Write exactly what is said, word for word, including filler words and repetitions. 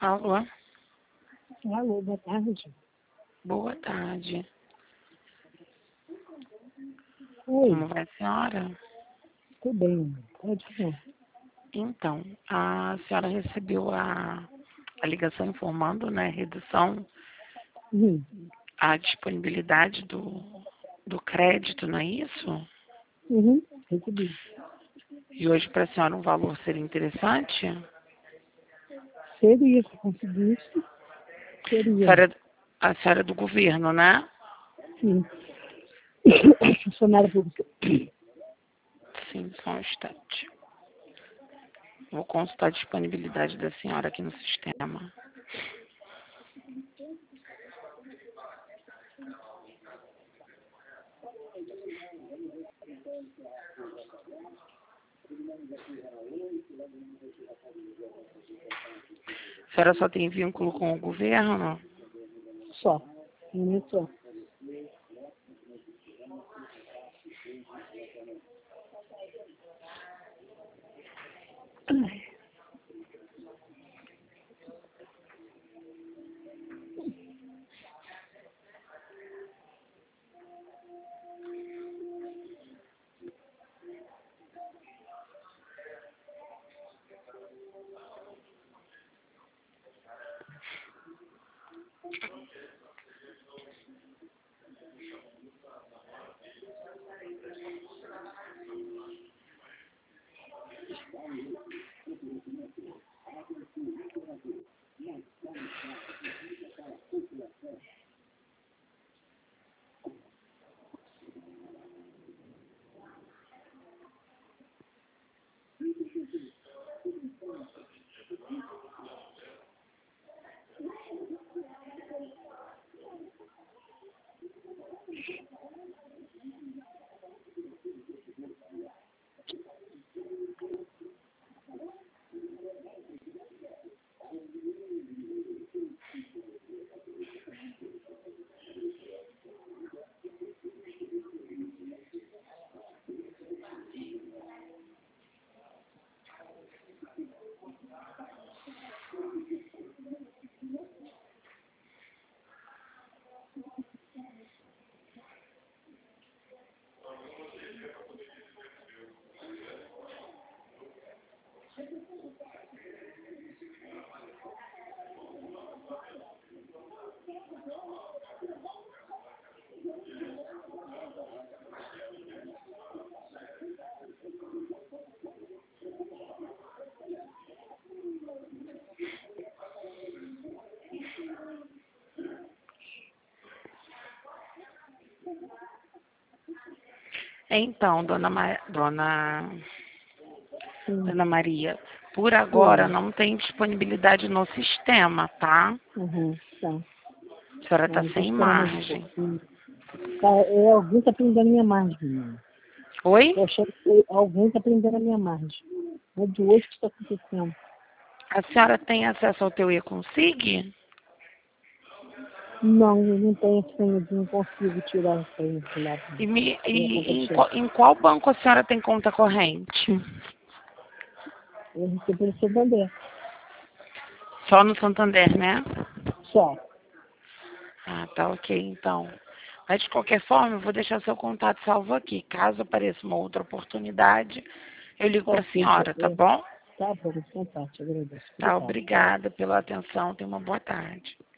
Alô? Alô, boa tarde. Boa tarde. Oi, Como vai a senhora? tudo bem, pode falar. Então, a senhora recebeu a, a ligação informando, né, redução, Uhum, a disponibilidade do, do crédito, não é isso? uhum, recebi. E hoje para a senhora um valor seria interessante? Seria, se eu conseguisse, A seria, senhora, a senhora é do governo, né? sim. Funcionário público. Sim, só um instante. Vou consultar a disponibilidade da senhora aqui no sistema. A senhora só tem vínculo com o governo? Só, no momento só. Ai, Então, dona, Ma... dona... sim, dona Maria, por agora sim. não tem disponibilidade no sistema, tá? Uhum, tá. A senhora está Ah, vou sem esperar mais um margem. pouquinho. Tá, é, alguém tá prendendo a minha margem, menina. Oi? Tô achando que alguém tá prendendo a minha margem. É de hoje que está acontecendo. A senhora tem acesso ao teu e-consig? Não, eu não tenho senha, não consigo tirar a senha do lado E, me... da minha conta e de em, cheque. qual... em qual banco a senhora tem conta corrente? Eu recebo pelo Santander. Só no Santander, né? Só. Ah, tá ok, então. Mas de qualquer forma, eu vou deixar seu contato salvo aqui. Caso apareça uma outra oportunidade, eu ligo para a Ok, senhora, tá é, bom? tá bom, então tá, te agradeço. Tá, Obrigado. obrigada pela atenção. Tenha uma boa tarde.